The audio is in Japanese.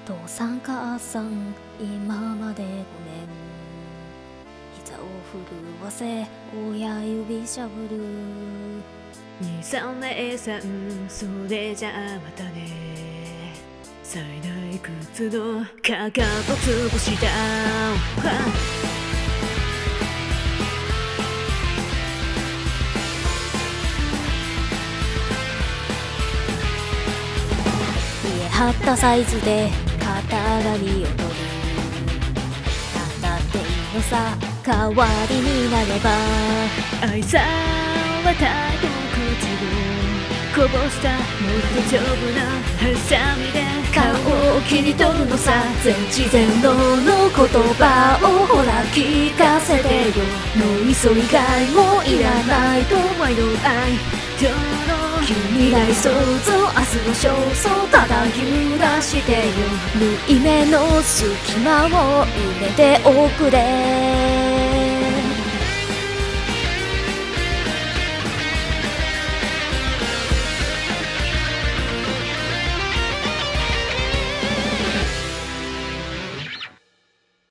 父さん母さん今までごめん。膝を震わせ親指しゃぶる。 兄さん姉さんそれじゃあまたね。最大靴のかかと潰した見え張ったサイズで肩がりを取る。なんだっていいのさ代わりになれば。 愛されたいと口をこぼしたもっと丈夫なハサミで顔を切り取るのさ。全知全能の言葉をほら聞かせてよ。脳みそ以外もいらないとワイドアイ今日の未来想像明日の焦燥ただ揺らしてよ。縫い目の隙間を埋めておくれ。